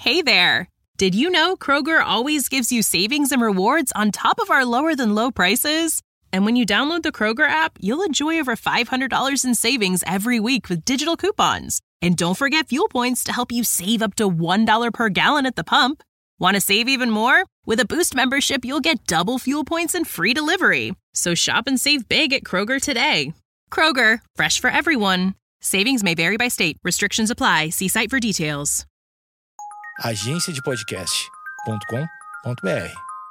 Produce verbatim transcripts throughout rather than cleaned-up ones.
Hey there! Did you know Kroger always gives you savings and rewards on top of our lower-than-low prices? And when you download the Kroger app, you'll enjoy over five hundred dollars in savings every week with digital coupons. And don't forget fuel points to help you save up to one dollar per gallon at the pump. Want to save even more? With a Boost membership, you'll get double fuel points and free delivery. So shop and save big at Kroger today. Kroger, fresh for everyone. Savings may vary by state. Restrictions apply. See site for details. agência de podcast ponto com ponto b r.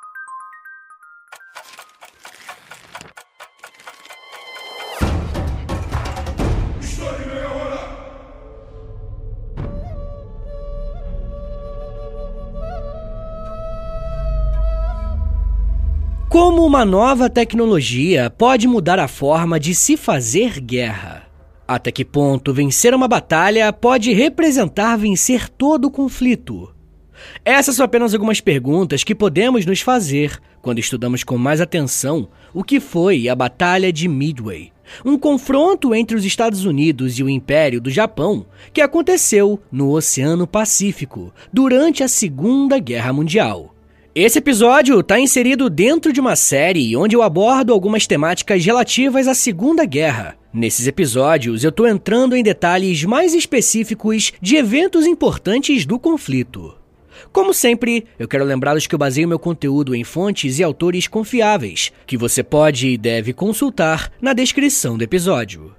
Como uma nova tecnologia pode mudar a forma de se fazer guerra? Até que ponto vencer uma batalha pode representar vencer todo o conflito? Essas são apenas algumas perguntas que podemos nos fazer quando estudamos com mais atenção o que foi a Batalha de Midway, um confronto entre os Estados Unidos e o Império do Japão que aconteceu no Oceano Pacífico durante a Segunda Guerra Mundial. Esse episódio está inserido dentro de uma série onde eu abordo algumas temáticas relativas à Segunda Guerra. Nesses episódios, eu estou entrando em detalhes mais específicos de eventos importantes do conflito. Como sempre, eu quero lembrá-los que eu baseio meu conteúdo em fontes e autores confiáveis, que você pode e deve consultar na descrição do episódio.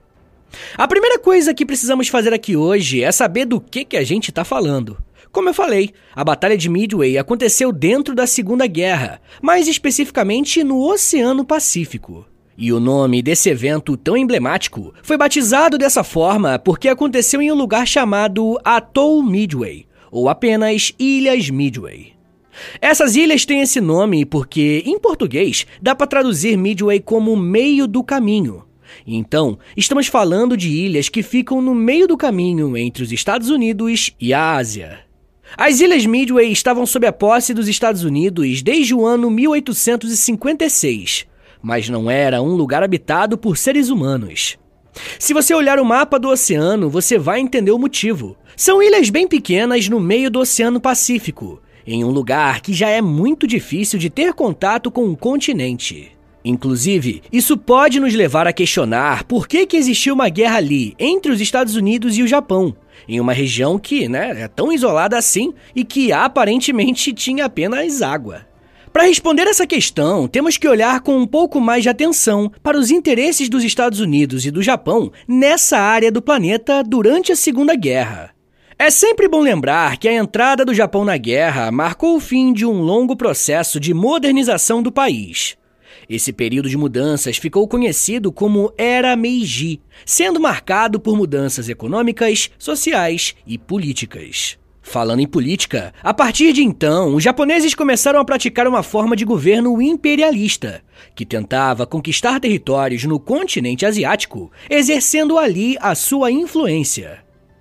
A primeira coisa que precisamos fazer aqui hoje é saber do que, que a gente está falando. Como eu falei, a Batalha de Midway aconteceu dentro da Segunda Guerra, mais especificamente no Oceano Pacífico. E o nome desse evento tão emblemático foi batizado dessa forma porque aconteceu em um lugar chamado Atoll Midway, ou apenas Ilhas Midway. Essas ilhas têm esse nome porque, em português, dá para traduzir Midway como meio do caminho. Então, estamos falando de ilhas que ficam no meio do caminho entre os Estados Unidos e a Ásia. As Ilhas Midway estavam sob a posse dos Estados Unidos desde o ano mil oitocentos e cinquenta e seis, mas não era um lugar habitado por seres humanos. Se você olhar o mapa do oceano, você vai entender o motivo. São ilhas bem pequenas no meio do Oceano Pacífico, em um lugar que já é muito difícil de ter contato com um continente. Inclusive, isso pode nos levar a questionar por que que existiu uma guerra ali entre os Estados Unidos e o Japão, em uma região que, né, é tão isolada assim e que aparentemente tinha apenas água. Para responder essa questão, temos que olhar com um pouco mais de atenção para os interesses dos Estados Unidos e do Japão nessa área do planeta durante a Segunda Guerra. É sempre bom lembrar que a entrada do Japão na guerra marcou o fim de um longo processo de modernização do país. Esse período de mudanças ficou conhecido como Era Meiji, sendo marcado por mudanças econômicas, sociais e políticas. Falando em política, a partir de então, os japoneses começaram a praticar uma forma de governo imperialista, que tentava conquistar territórios no continente asiático, exercendo ali a sua influência.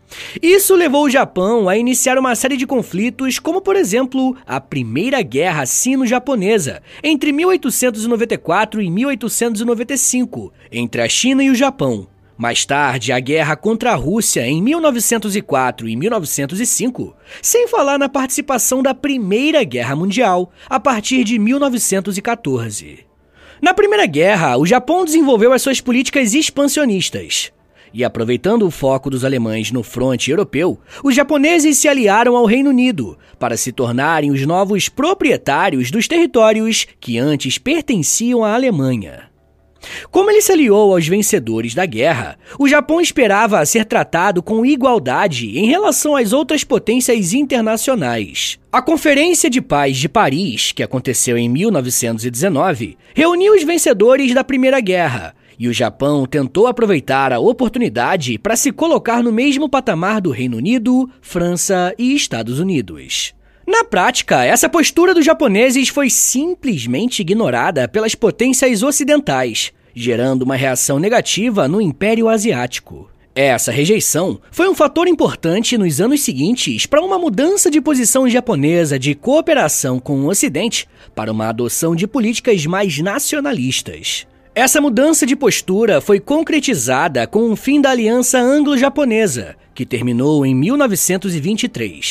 Isso levou o Japão a iniciar uma série de conflitos, como por exemplo, a Primeira Guerra Sino-Japonesa, entre mil oitocentos e noventa e quatro e mil oitocentos e noventa e cinco, entre a China e o Japão. Mais tarde, a guerra contra a Rússia em mil novecentos e quatro e mil novecentos e cinco, sem falar na participação da Primeira Guerra Mundial, a partir de mil novecentos e quatorze. Na Primeira Guerra, o Japão desenvolveu as suas políticas expansionistas. E aproveitando o foco dos alemães no fronte europeu, os japoneses se aliaram ao Reino Unido para se tornarem os novos proprietários dos territórios que antes pertenciam à Alemanha. Como ele se aliou aos vencedores da guerra, o Japão esperava ser tratado com igualdade em relação às outras potências internacionais. A Conferência de Paz de Paris, que aconteceu em mil novecentos e dezenove, reuniu os vencedores da Primeira Guerra, e o Japão tentou aproveitar a oportunidade para se colocar no mesmo patamar do Reino Unido, França e Estados Unidos. Na prática, essa postura dos japoneses foi simplesmente ignorada pelas potências ocidentais, gerando uma reação negativa no Império Asiático. Essa rejeição foi um fator importante nos anos seguintes para uma mudança de posição japonesa de cooperação com o Ocidente para uma adoção de políticas mais nacionalistas. Essa mudança de postura foi concretizada com o fim da Aliança Anglo-Japonesa, que terminou em mil novecentos e vinte e três.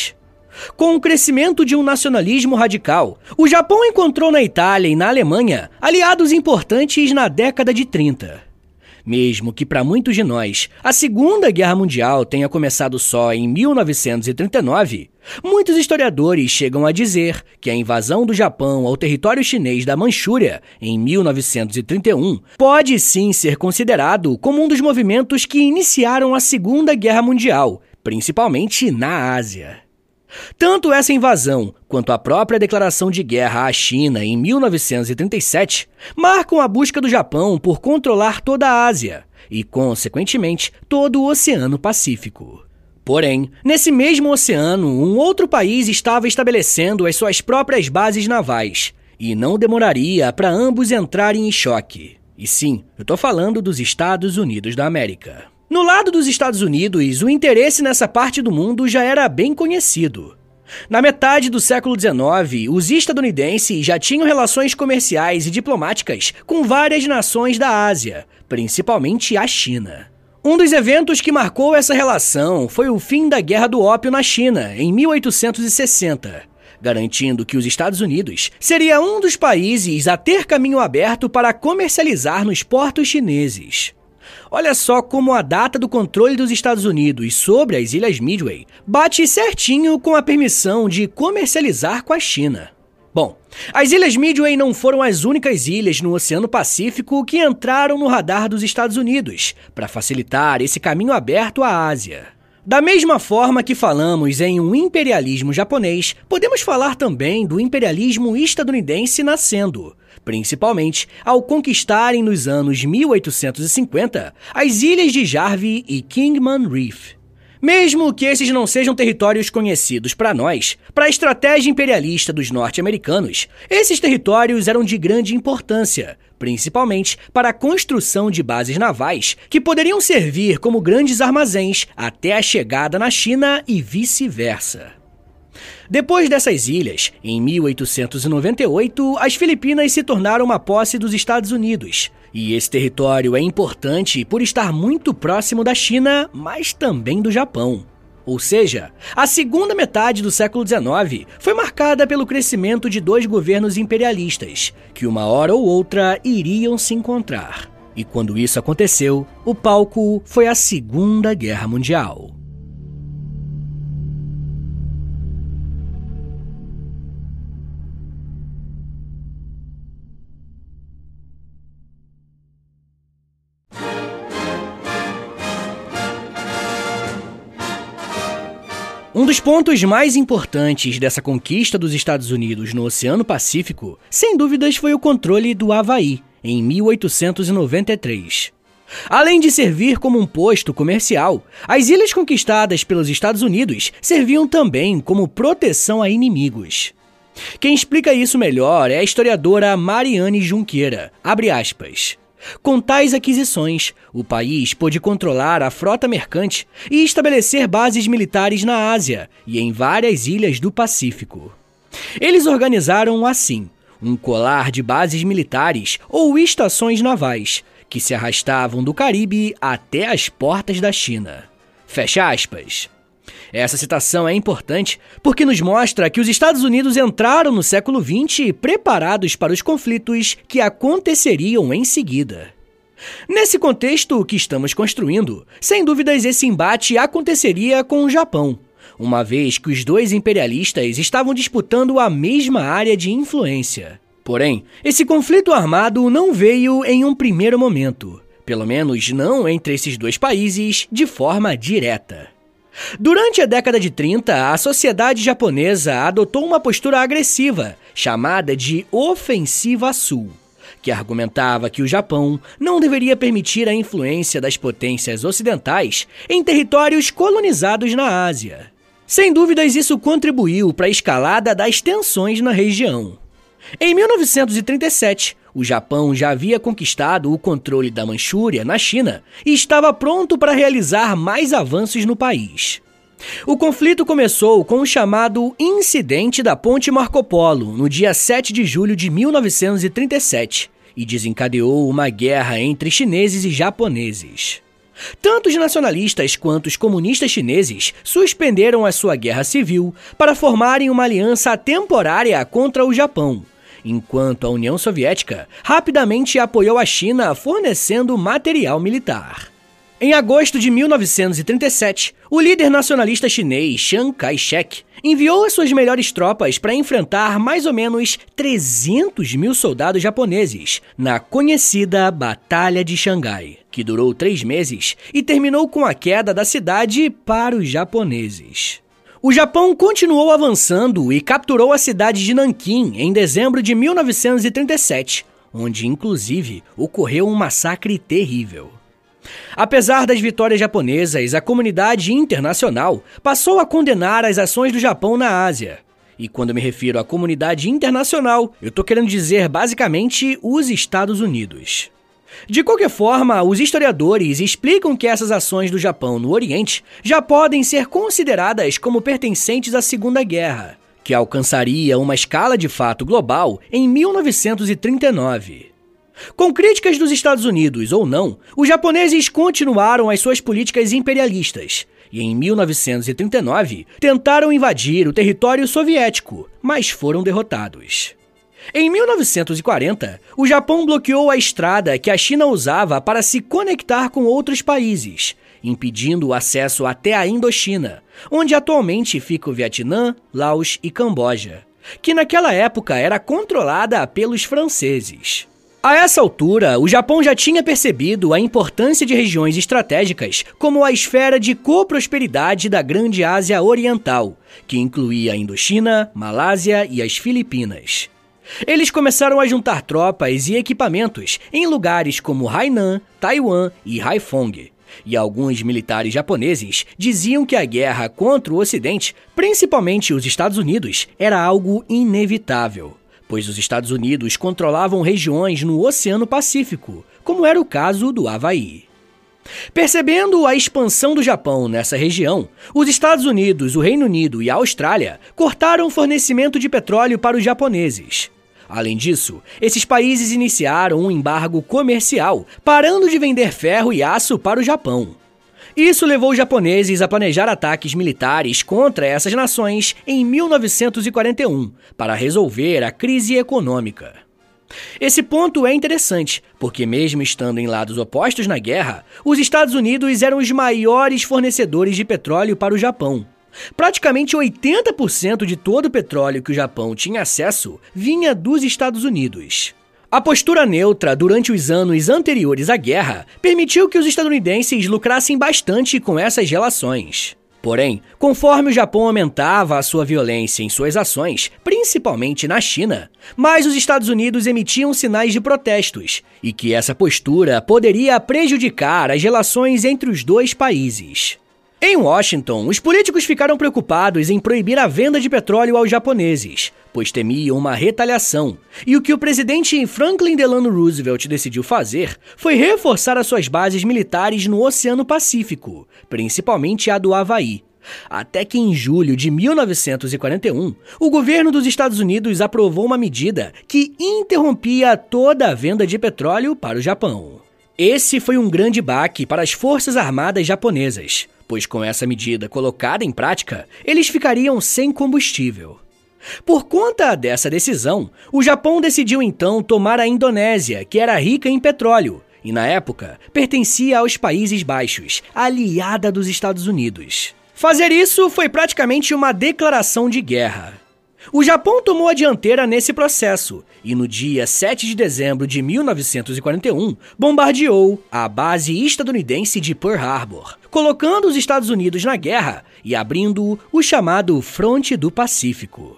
Com o crescimento de um nacionalismo radical, o Japão encontrou na Itália e na Alemanha aliados importantes na década de trinta. Mesmo que para muitos de nós a Segunda Guerra Mundial tenha começado só em mil novecentos e trinta e nove, muitos historiadores chegam a dizer que a invasão do Japão ao território chinês da Manchúria em mil novecentos e trinta e um pode sim ser considerado como um dos movimentos que iniciaram a Segunda Guerra Mundial, principalmente na Ásia. Tanto essa invasão quanto a própria declaração de guerra à China em mil novecentos e trinta e sete marcam a busca do Japão por controlar toda a Ásia e, consequentemente, todo o Oceano Pacífico. Porém, nesse mesmo oceano, um outro país estava estabelecendo as suas próprias bases navais e não demoraria para ambos entrarem em choque. E sim, eu estou falando dos Estados Unidos da América. No lado dos Estados Unidos, o interesse nessa parte do mundo já era bem conhecido. Na metade do século dezenove, os estadunidenses já tinham relações comerciais e diplomáticas com várias nações da Ásia, principalmente a China. Um dos eventos que marcou essa relação foi o fim da Guerra do Ópio na China, em mil oitocentos e sessenta, garantindo que os Estados Unidos seria um dos países a ter caminho aberto para comercializar nos portos chineses. Olha só como a data do controle dos Estados Unidos sobre as Ilhas Midway bate certinho com a permissão de comercializar com a China. Bom, as Ilhas Midway não foram as únicas ilhas no Oceano Pacífico que entraram no radar dos Estados Unidos para facilitar esse caminho aberto à Ásia. Da mesma forma que falamos em um imperialismo japonês, podemos falar também do imperialismo estadunidense nascendo, principalmente ao conquistarem nos anos mil oitocentos e cinquenta as ilhas de Jarvis e Kingman Reef. Mesmo que esses não sejam territórios conhecidos para nós, para a estratégia imperialista dos norte-americanos, esses territórios eram de grande importância, principalmente para a construção de bases navais que poderiam servir como grandes armazéns até a chegada na China e vice-versa. Depois dessas ilhas, em mil oitocentos e noventa e oito, as Filipinas se tornaram uma posse dos Estados Unidos. E esse território é importante por estar muito próximo da China, mas também do Japão. Ou seja, a segunda metade do século dezenove foi marcada pelo crescimento de dois governos imperialistas, que uma hora ou outra iriam se encontrar. E quando isso aconteceu, o palco foi a Segunda Guerra Mundial. Um dos pontos mais importantes dessa conquista dos Estados Unidos no Oceano Pacífico, sem dúvidas, foi o controle do Havaí, em mil oitocentos e noventa e três. Além de servir como um posto comercial, as ilhas conquistadas pelos Estados Unidos serviam também como proteção a inimigos. Quem explica isso melhor é a historiadora Mariane Junqueira, abre aspas. Com tais aquisições, o país pôde controlar a frota mercante e estabelecer bases militares na Ásia e em várias ilhas do Pacífico. Eles organizaram, assim, um colar de bases militares ou estações navais, que se arrastavam do Caribe até as portas da China. Fecha aspas. Essa citação é importante porque nos mostra que os Estados Unidos entraram no século vinte preparados para os conflitos que aconteceriam em seguida. Nesse contexto que estamos construindo, sem dúvidas esse embate aconteceria com o Japão, uma vez que os dois imperialistas estavam disputando a mesma área de influência. Porém, esse conflito armado não veio em um primeiro momento, pelo menos não entre esses dois países de forma direta. Durante a década de trinta, a sociedade japonesa adotou uma postura agressiva, chamada de Ofensiva Sul, que argumentava que o Japão não deveria permitir a influência das potências ocidentais em territórios colonizados na Ásia. Sem dúvidas, isso contribuiu para a escalada das tensões na região. Em mil novecentos e trinta e sete, o Japão já havia conquistado o controle da Manchúria, na China, e estava pronto para realizar mais avanços no país. O conflito começou com o chamado Incidente da Ponte Marco Polo, no dia sete de julho de mil novecentos e trinta e sete, e desencadeou uma guerra entre chineses e japoneses. Tanto os nacionalistas quanto os comunistas chineses suspenderam a sua guerra civil para formarem uma aliança temporária contra o Japão, enquanto a União Soviética rapidamente apoiou a China fornecendo material militar. Em agosto de mil novecentos e trinta e sete, o líder nacionalista chinês Chiang Kai-shek enviou as suas melhores tropas para enfrentar mais ou menos trezentos mil soldados japoneses na conhecida Batalha de Xangai, que durou três meses e terminou com a queda da cidade para os japoneses. O Japão continuou avançando e capturou a cidade de Nanquim em dezembro de mil novecentos e trinta e sete, onde inclusive ocorreu um massacre terrível. Apesar das vitórias japonesas, a comunidade internacional passou a condenar as ações do Japão na Ásia. E quando me refiro à comunidade internacional, eu tô querendo dizer basicamente os Estados Unidos. De qualquer forma, os historiadores explicam que essas ações do Japão no Oriente já podem ser consideradas como pertencentes à Segunda Guerra, que alcançaria uma escala de fato global em mil novecentos e trinta e nove. Com críticas dos Estados Unidos ou não, os japoneses continuaram as suas políticas imperialistas e, em mil novecentos e trinta e nove, tentaram invadir o território soviético, mas foram derrotados. Em mil novecentos e quarenta, o Japão bloqueou a estrada que a China usava para se conectar com outros países, impedindo o acesso até a Indochina, onde atualmente fica o Vietnã, Laos e Camboja, que naquela época era controlada pelos franceses. A essa altura, o Japão já tinha percebido a importância de regiões estratégicas como a esfera de coprosperidade da Grande Ásia Oriental, que incluía a Indochina, Malásia e as Filipinas. Eles começaram a juntar tropas e equipamentos em lugares como Hainan, Taiwan e Haiphong. E alguns militares japoneses diziam que a guerra contra o Ocidente, principalmente os Estados Unidos, era algo inevitável, pois os Estados Unidos controlavam regiões no Oceano Pacífico, como era o caso do Havaí. Percebendo a expansão do Japão nessa região, os Estados Unidos, o Reino Unido e a Austrália cortaram o fornecimento de petróleo para os japoneses. Além disso, esses países iniciaram um embargo comercial, parando de vender ferro e aço para o Japão. Isso levou os japoneses a planejar ataques militares contra essas nações em mil novecentos e quarenta e um, para resolver a crise econômica. Esse ponto é interessante, porque mesmo estando em lados opostos na guerra, os Estados Unidos eram os maiores fornecedores de petróleo para o Japão. Praticamente oitenta por cento de todo o petróleo que o Japão tinha acesso vinha dos Estados Unidos. A postura neutra durante os anos anteriores à guerra permitiu que os estadunidenses lucrassem bastante com essas relações. Porém, conforme o Japão aumentava a sua violência em suas ações, principalmente na China, mais os Estados Unidos emitiam sinais de protestos, e que essa postura poderia prejudicar as relações entre os dois países. Em Washington, os políticos ficaram preocupados em proibir a venda de petróleo aos japoneses, pois temiam uma retaliação, e o que o presidente Franklin Delano Roosevelt decidiu fazer foi reforçar as suas bases militares no Oceano Pacífico, principalmente a do Havaí. Até que em julho de mil novecentos e quarenta e um, o governo dos Estados Unidos aprovou uma medida que interrompia toda a venda de petróleo para o Japão. Esse foi um grande baque para as forças armadas japonesas, pois com essa medida colocada em prática, eles ficariam sem combustível. Por conta dessa decisão, o Japão decidiu então tomar a Indonésia, que era rica em petróleo, e na época pertencia aos Países Baixos, aliada dos Estados Unidos. Fazer isso foi praticamente uma declaração de guerra. O Japão tomou a dianteira nesse processo e no dia sete de dezembro de mil novecentos e quarenta e um bombardeou a base estadunidense de Pearl Harbor, colocando os Estados Unidos na guerra e abrindo o chamado Fronte do Pacífico.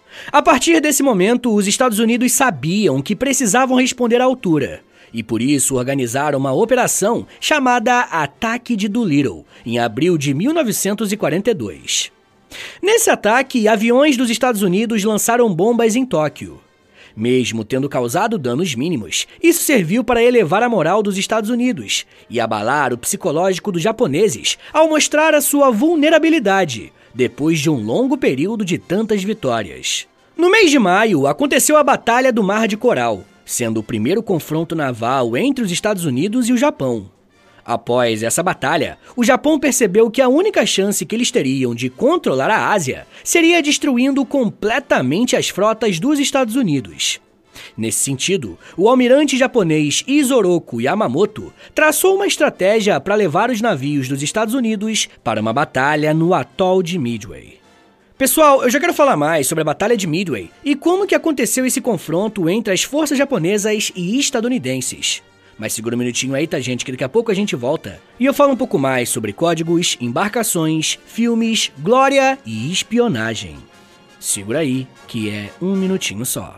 A partir desse momento, os Estados Unidos sabiam que precisavam responder à altura, e por isso organizaram uma operação chamada Ataque de Doolittle, em abril de mil novecentos e quarenta e dois. Nesse ataque, aviões dos Estados Unidos lançaram bombas em Tóquio. Mesmo tendo causado danos mínimos, isso serviu para elevar a moral dos Estados Unidos e abalar o psicológico dos japoneses ao mostrar a sua vulnerabilidade, depois de um longo período de tantas vitórias. No mês de maio, aconteceu a Batalha do Mar de Coral, sendo o primeiro confronto naval entre os Estados Unidos e o Japão. Após essa batalha, o Japão percebeu que a única chance que eles teriam de controlar a Ásia seria destruindo completamente as frotas dos Estados Unidos. Nesse sentido, o almirante japonês Isoroku Yamamoto traçou uma estratégia para levar os navios dos Estados Unidos para uma batalha no atol de Midway. Pessoal, eu já quero falar mais sobre a Batalha de Midway e como que aconteceu esse confronto entre as forças japonesas e estadunidenses. Mas segura um minutinho aí, tá, gente, que daqui a pouco a gente volta. E eu falo um pouco mais sobre códigos, embarcações, filmes, glória e espionagem. Segura aí, que é um minutinho só.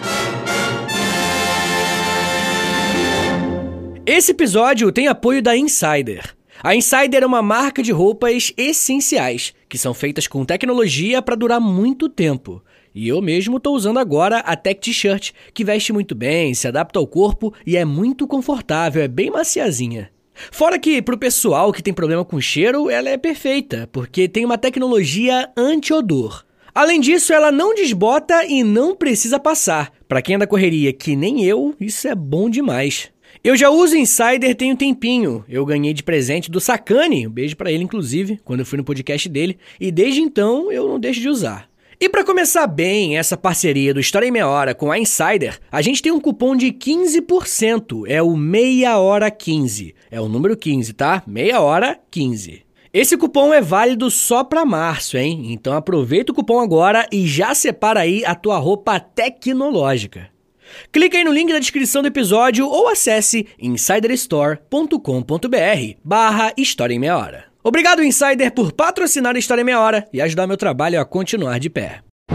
Esse episódio tem apoio da Insider. A Insider é uma marca de roupas essenciais, que são feitas com tecnologia para durar muito tempo. E eu mesmo tô usando agora a Tech T-Shirt, que veste muito bem, se adapta ao corpo e é muito confortável, é bem maciazinha. Fora que, pro pessoal que tem problema com cheiro, ela é perfeita, porque tem uma tecnologia anti-odor. Além disso, ela não desbota e não precisa passar. Pra quem é da correria que nem eu, isso é bom demais. Eu já uso Insider tem um tempinho. Eu ganhei de presente do Sakane, um beijo pra ele inclusive, quando eu fui no podcast dele, e desde então eu não deixo de usar. E para começar bem essa parceria do História em Meia Hora com a Insider, a gente tem um cupom de quinze por cento, é o Meia Hora quinze. É o número quinze, tá? Meia Hora quinze. Esse cupom é válido só para março, hein? Então aproveita o cupom agora e já separa aí a tua roupa tecnológica. Clica aí no link da descrição do episódio ou acesse insiderstore.com.br barra História em Meia Hora. Obrigado, Insider, por patrocinar a História em Meia Hora e ajudar meu trabalho a continuar de pé.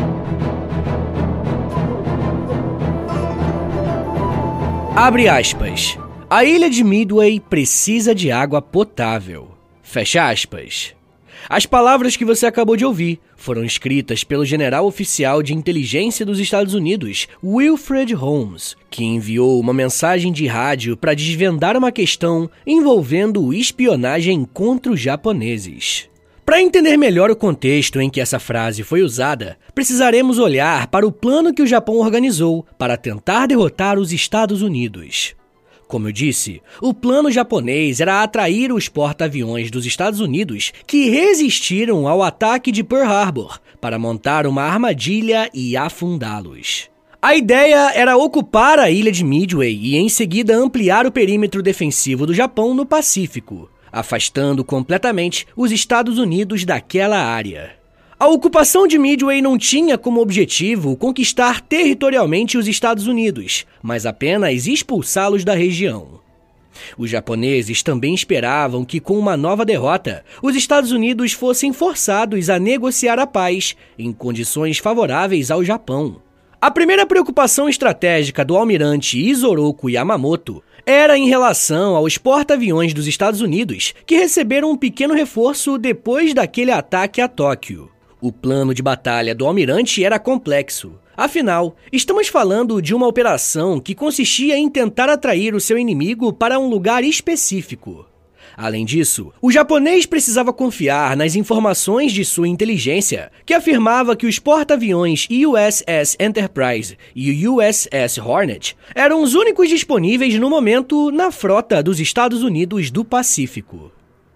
Abre aspas. A ilha de Midway precisa de água potável. Fecha aspas. As palavras que você acabou de ouvir foram escritas pelo general oficial de inteligência dos Estados Unidos, Wilfred Holmes, que enviou uma mensagem de rádio para desvendar uma questão envolvendo espionagem contra os japoneses. Para entender melhor o contexto em que essa frase foi usada, precisaremos olhar para o plano que o Japão organizou para tentar derrotar os Estados Unidos. Como eu disse, o plano japonês era atrair os porta-aviões dos Estados Unidos que resistiram ao ataque de Pearl Harbor para montar uma armadilha e afundá-los. A ideia era ocupar a ilha de Midway e em seguida ampliar o perímetro defensivo do Japão no Pacífico, afastando completamente os Estados Unidos daquela área. A ocupação de Midway não tinha como objetivo conquistar territorialmente os Estados Unidos, mas apenas expulsá-los da região. Os japoneses também esperavam que, com uma nova derrota, os Estados Unidos fossem forçados a negociar a paz em condições favoráveis ao Japão. A primeira preocupação estratégica do almirante Isoroku Yamamoto era em relação aos porta-aviões dos Estados Unidos, que receberam um pequeno reforço depois daquele ataque a Tóquio. O plano de batalha do almirante era complexo. Afinal, estamos falando de uma operação que consistia em tentar atrair o seu inimigo para um lugar específico. Além disso, o japonês precisava confiar nas informações de sua inteligência, que afirmava que os porta-aviões U S S Enterprise e o U S S Hornet eram os únicos disponíveis no momento na frota dos Estados Unidos do Pacífico.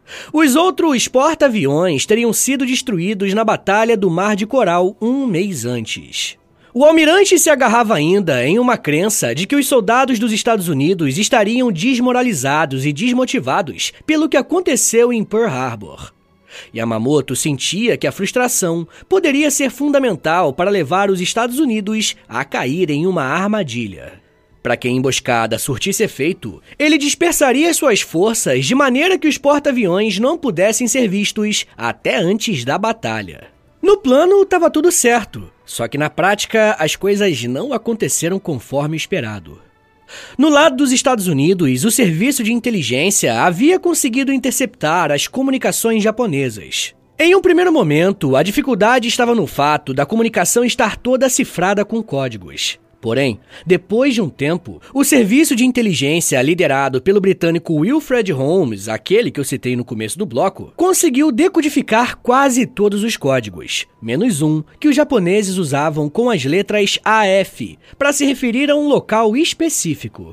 Os outros porta-aviões teriam sido destruídos na Batalha do Mar de Coral um mês antes. O almirante se agarrava ainda em uma crença de que os soldados dos Estados Unidos estariam desmoralizados e desmotivados pelo que aconteceu em Pearl Harbor. Yamamoto sentia que a frustração poderia ser fundamental para levar os Estados Unidos a cair em uma armadilha. Para que a emboscada surtisse efeito, ele dispersaria suas forças de maneira que os porta-aviões não pudessem ser vistos até antes da batalha. No plano, estava tudo certo, só que na prática as coisas não aconteceram conforme esperado. No lado dos Estados Unidos, o serviço de inteligência havia conseguido interceptar as comunicações japonesas. Em um primeiro momento, a dificuldade estava no fato da comunicação estar toda cifrada com códigos. Porém, depois de um tempo, o serviço de inteligência liderado pelo britânico Wilfred Holmes, aquele que eu citei no começo do bloco, conseguiu decodificar quase todos os códigos, menos um que os japoneses usavam com as letras A F, para se referir a um local específico.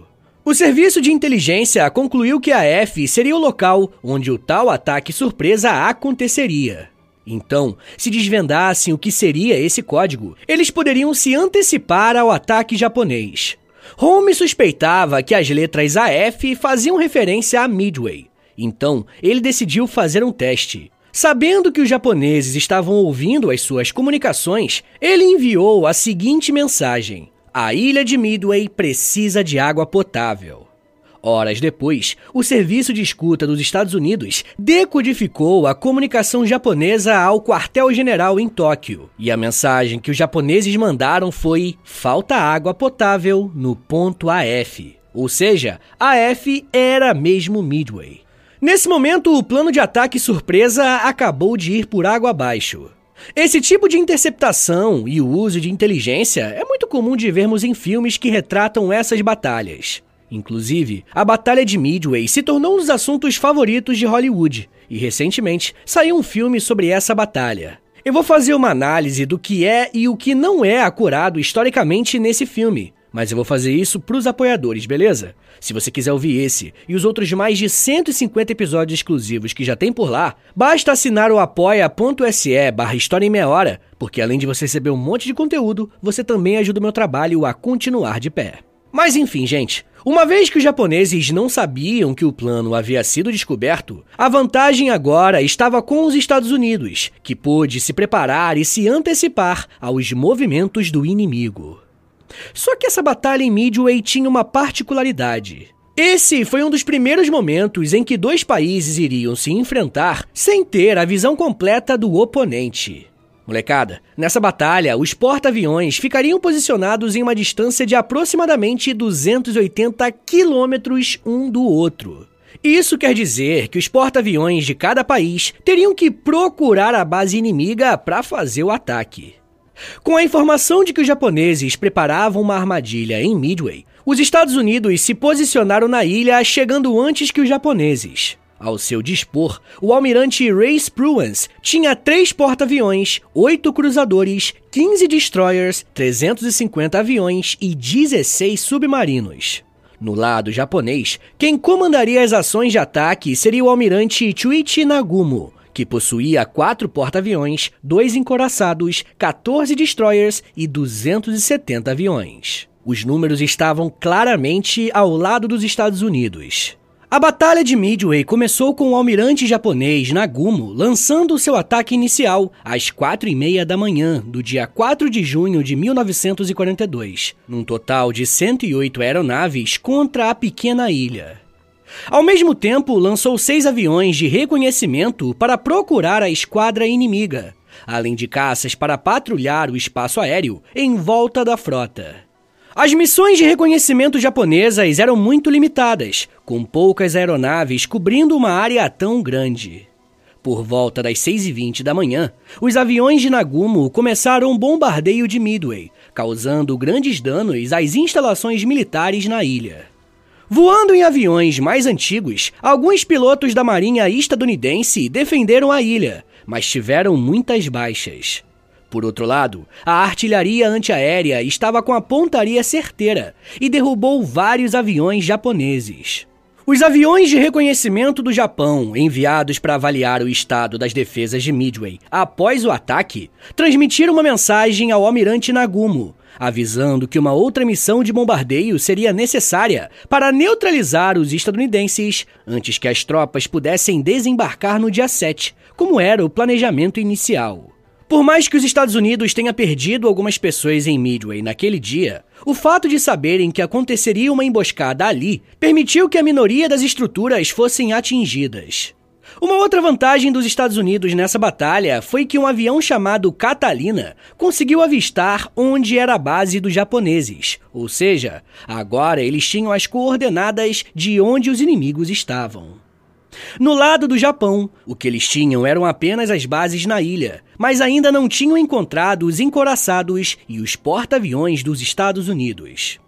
O serviço de inteligência concluiu que a F seria o local onde o tal ataque surpresa aconteceria. Então, se desvendassem o que seria esse código, eles poderiam se antecipar ao ataque japonês. Holmes suspeitava que as letras A F faziam referência a Midway. Então, ele decidiu fazer um teste. Sabendo que os japoneses estavam ouvindo as suas comunicações, ele enviou a seguinte mensagem: "A ilha de Midway precisa de água potável." Horas depois, o Serviço de Escuta dos Estados Unidos decodificou a comunicação japonesa ao quartel-general em Tóquio. E a mensagem que os japoneses mandaram foi: "Falta água potável no ponto A F." Ou seja, A F era mesmo Midway. Nesse momento, o plano de ataque surpresa acabou de ir por água abaixo. Esse tipo de interceptação e o uso de inteligência é muito comum de vermos em filmes que retratam essas batalhas. Inclusive, a Batalha de Midway se tornou um dos assuntos favoritos de Hollywood, e recentemente saiu um filme sobre essa batalha. Eu vou fazer uma análise do que é e o que não é acurado historicamente nesse filme, mas eu vou fazer isso para os apoiadores, beleza? Se você quiser ouvir esse e os outros mais de cento e cinquenta episódios exclusivos que já tem por lá, basta assinar o apoia.se barra História em Meia Hora, porque além de você receber um monte de conteúdo, você também ajuda o meu trabalho a continuar de pé. Mas enfim, gente, uma vez que os japoneses não sabiam que o plano havia sido descoberto, a vantagem agora estava com os Estados Unidos, que pôde se preparar e se antecipar aos movimentos do inimigo. Só que essa batalha em Midway tinha uma particularidade. Esse foi um dos primeiros momentos em que dois países iriam se enfrentar sem ter a visão completa do oponente. Molecada, nessa batalha, os porta-aviões ficariam posicionados em uma distância de aproximadamente duzentos e oitenta quilômetros um do outro. Isso quer dizer que os porta-aviões de cada país teriam que procurar a base inimiga para fazer o ataque. Com a informação de que os japoneses preparavam uma armadilha em Midway, os Estados Unidos se posicionaram na ilha chegando antes que os japoneses. Ao seu dispor, o almirante Ray Spruance tinha três porta-aviões, oito cruzadores, quinze destroyers, trezentos e cinquenta aviões e dezesseis submarinos. No lado japonês, quem comandaria as ações de ataque seria o almirante Chuichi Nagumo, que possuía quatro porta-aviões, dois encoraçados, quatorze destroyers e duzentos e setenta aviões. Os números estavam claramente ao lado dos Estados Unidos. A Batalha de Midway começou com o almirante japonês Nagumo lançando seu ataque inicial às quatro e meia da manhã do dia quatro de junho de mil novecentos e quarenta e dois, num total de cento e oito aeronaves contra a pequena ilha. Ao mesmo tempo, lançou seis aviões de reconhecimento para procurar a esquadra inimiga, além de caças para patrulhar o espaço aéreo em volta da frota. As missões de reconhecimento japonesas eram muito limitadas, com poucas aeronaves cobrindo uma área tão grande. Por volta das seis e vinte da manhã, os aviões de Nagumo começaram um bombardeio de Midway, causando grandes danos às instalações militares na ilha. Voando em aviões mais antigos, alguns pilotos da Marinha estadunidense defenderam a ilha, mas tiveram muitas baixas. Por outro lado, a artilharia antiaérea estava com a pontaria certeira e derrubou vários aviões japoneses. Os aviões de reconhecimento do Japão, enviados para avaliar o estado das defesas de Midway após o ataque, transmitiram uma mensagem ao almirante Nagumo, avisando que uma outra missão de bombardeio seria necessária para neutralizar os estadunidenses antes que as tropas pudessem desembarcar no dia sete, como era o planejamento inicial. Por mais que os Estados Unidos tenha perdido algumas pessoas em Midway naquele dia, o fato de saberem que aconteceria uma emboscada ali permitiu que a minoria das estruturas fossem atingidas. Uma outra vantagem dos Estados Unidos nessa batalha foi que um avião chamado Catalina conseguiu avistar onde era a base dos japoneses, ou seja, agora eles tinham as coordenadas de onde os inimigos estavam. No lado do Japão, o que eles tinham eram apenas as bases na ilha, mas ainda não tinham encontrado os encoraçados e os porta-aviões dos Estados Unidos.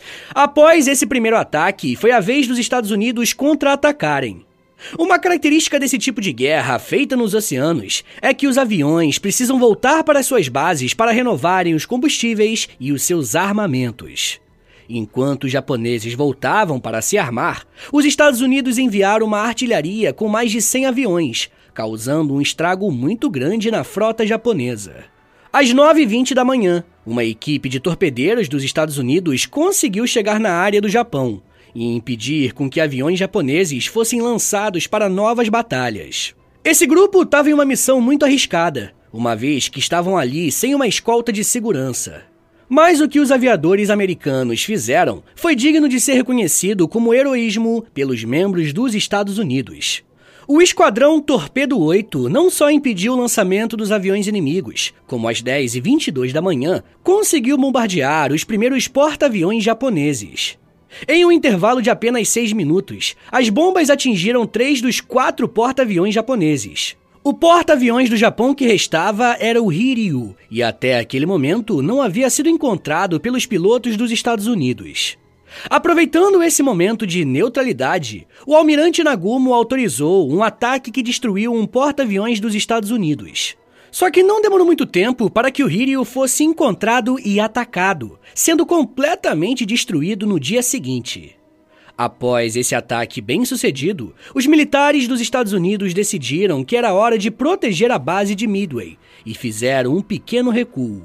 Após esse primeiro ataque, foi a vez dos Estados Unidos contra-atacarem. Uma característica desse tipo de guerra feita nos oceanos é que os aviões precisam voltar para suas bases para renovarem os combustíveis e os seus armamentos. Enquanto os japoneses voltavam para se armar, os Estados Unidos enviaram uma artilharia com mais de cem aviões, causando um estrago muito grande na frota japonesa. Às nove e vinte da manhã, uma equipe de torpedeiros dos Estados Unidos conseguiu chegar na área do Japão e impedir com que aviões japoneses fossem lançados para novas batalhas. Esse grupo estava em uma missão muito arriscada, uma vez que estavam ali sem uma escolta de segurança. Mas o que os aviadores americanos fizeram foi digno de ser reconhecido como heroísmo pelos membros dos Estados Unidos. O Esquadrão Torpedo oito não só impediu o lançamento dos aviões inimigos, como às dez e vinte e dois da manhã, conseguiu bombardear os primeiros porta-aviões japoneses. Em um intervalo de apenas seis minutos, as bombas atingiram três dos quatro porta-aviões japoneses. O porta-aviões do Japão que restava era o Hiryu, e até aquele momento não havia sido encontrado pelos pilotos dos Estados Unidos. Aproveitando esse momento de neutralidade, o almirante Nagumo autorizou um ataque que destruiu um porta-aviões dos Estados Unidos. Só que não demorou muito tempo para que o Hiryu fosse encontrado e atacado, sendo completamente destruído no dia seguinte. Após esse ataque bem-sucedido, os militares dos Estados Unidos decidiram que era hora de proteger a base de Midway e fizeram um pequeno recuo.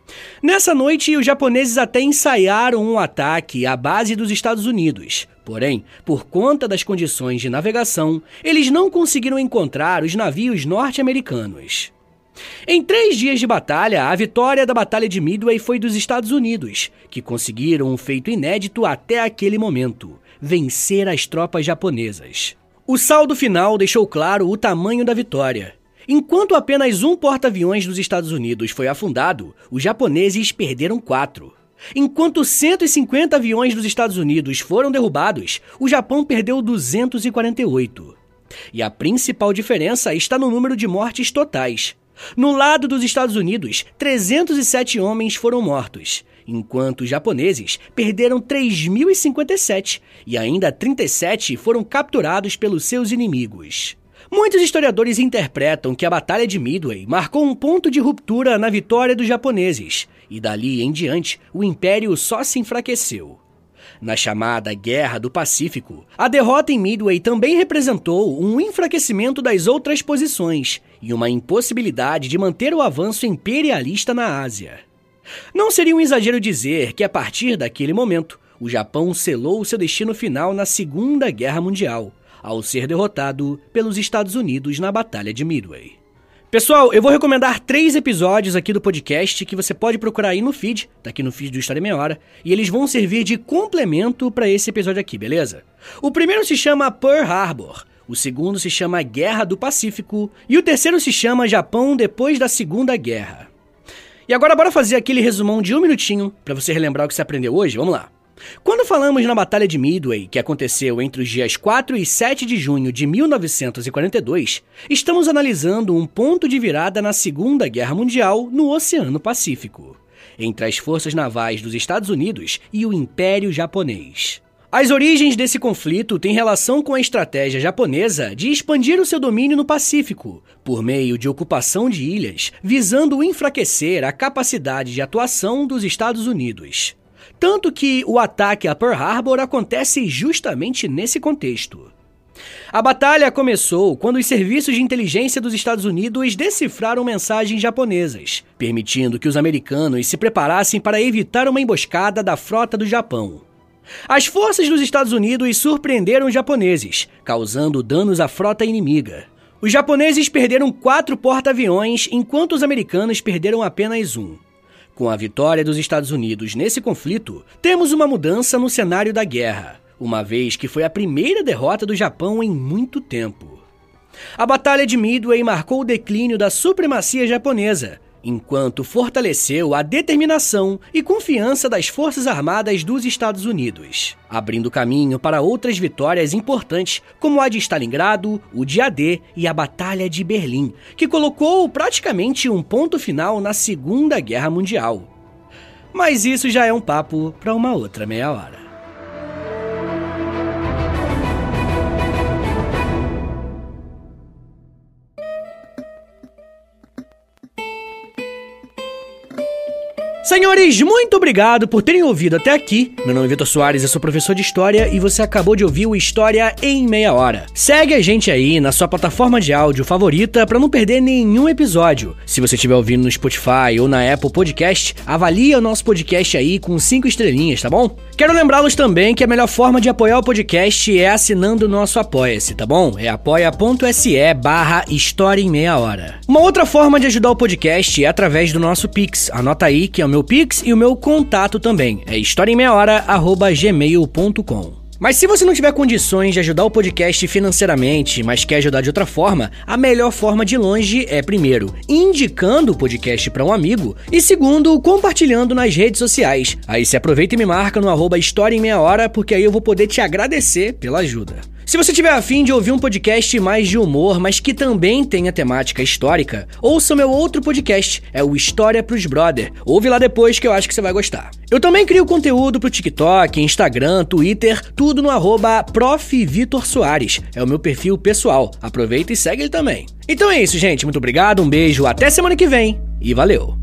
Nessa noite, os japoneses até ensaiaram um ataque à base dos Estados Unidos, porém, por conta das condições de navegação, eles não conseguiram encontrar os navios norte-americanos. Em três dias de batalha, a vitória da Batalha de Midway foi dos Estados Unidos, que conseguiram um feito inédito até aquele momento: vencer as tropas japonesas. O saldo final deixou claro o tamanho da vitória. Enquanto apenas um porta-aviões dos Estados Unidos foi afundado, os japoneses perderam quatro. Enquanto cento e cinquenta aviões dos Estados Unidos foram derrubados, o Japão perdeu duzentos e quarenta e oito. E a principal diferença está no número de mortes totais. No lado dos Estados Unidos, trezentos e sete homens foram mortos, enquanto os japoneses perderam três mil e cinquenta e sete e ainda trinta e sete foram capturados pelos seus inimigos. Muitos historiadores interpretam que a Batalha de Midway marcou um ponto de ruptura na vitória dos japoneses, e dali em diante o Império só se enfraqueceu. Na chamada Guerra do Pacífico, a derrota em Midway também representou um enfraquecimento das outras posições e uma impossibilidade de manter o avanço imperialista na Ásia. Não seria um exagero dizer que, a partir daquele momento, o Japão selou seu destino final na Segunda Guerra Mundial, ao ser derrotado pelos Estados Unidos na Batalha de Midway. Pessoal, eu vou recomendar três episódios aqui do podcast que você pode procurar aí no feed, tá aqui no feed do História em Meia Hora, e eles vão servir de complemento para esse episódio aqui, beleza? O primeiro se chama Pearl Harbor, o segundo se chama Guerra do Pacífico e o terceiro se chama Japão depois da Segunda Guerra. E agora bora fazer aquele resumão de um minutinho para você relembrar o que você aprendeu hoje, vamos lá. Quando falamos na Batalha de Midway, que aconteceu entre os dias quatro e sete de junho de mil novecentos e quarenta e dois, estamos analisando um ponto de virada na Segunda Guerra Mundial no Oceano Pacífico, entre as forças navais dos Estados Unidos e o Império Japonês. As origens desse conflito têm relação com a estratégia japonesa de expandir o seu domínio no Pacífico, por meio de ocupação de ilhas, visando enfraquecer a capacidade de atuação dos Estados Unidos. Tanto que o ataque a Pearl Harbor acontece justamente nesse contexto. A batalha começou quando os serviços de inteligência dos Estados Unidos decifraram mensagens japonesas, permitindo que os americanos se preparassem para evitar uma emboscada da frota do Japão. As forças dos Estados Unidos surpreenderam os japoneses, causando danos à frota inimiga. Os japoneses perderam quatro porta-aviões, enquanto os americanos perderam apenas um. Com a vitória dos Estados Unidos nesse conflito, temos uma mudança no cenário da guerra, uma vez que foi a primeira derrota do Japão em muito tempo. A Batalha de Midway marcou o declínio da supremacia japonesa, enquanto fortaleceu a determinação e confiança das Forças Armadas dos Estados Unidos, abrindo caminho para outras vitórias importantes, como a de Stalingrado, o de A D e a Batalha de Berlim, que colocou praticamente um ponto final na Segunda Guerra Mundial. Mas isso já é um papo para uma outra meia hora. Senhores, muito obrigado por terem ouvido até aqui. Meu nome é Vitor Soares, eu sou professor de História e você acabou de ouvir o História em Meia Hora. Segue a gente aí na sua plataforma de áudio favorita para não perder nenhum episódio. Se você estiver ouvindo no Spotify ou na Apple Podcast, avalie o nosso podcast aí com cinco estrelinhas, tá bom? Quero lembrá-los também que a melhor forma de apoiar o podcast é assinando o nosso Apoia-se, tá bom? É apoia.se barra História em Meia Hora. Uma outra forma de ajudar o podcast é através do nosso Pix. Anota aí que é o meu Pix e o meu contato também. É historiaemmeiahora arroba gmail ponto com. Mas se você não tiver condições de ajudar o podcast financeiramente, mas quer ajudar de outra forma, a melhor forma de longe é, primeiro, indicando o podcast para um amigo e, segundo, compartilhando nas redes sociais. Aí você aproveita e me marca no arroba História em Meia Hora, porque aí eu vou poder te agradecer pela ajuda. Se você tiver afim de ouvir um podcast mais de humor, mas que também tenha temática histórica, ouça o meu outro podcast, é o História pros Brother. Ouve lá depois que eu acho que você vai gostar. Eu também crio conteúdo pro TikTok, Instagram, Twitter, tudo no arroba prof Vitor Soares. É o meu perfil pessoal. Aproveita e segue ele também. Então é isso, gente. Muito obrigado, um beijo, até semana que vem e valeu!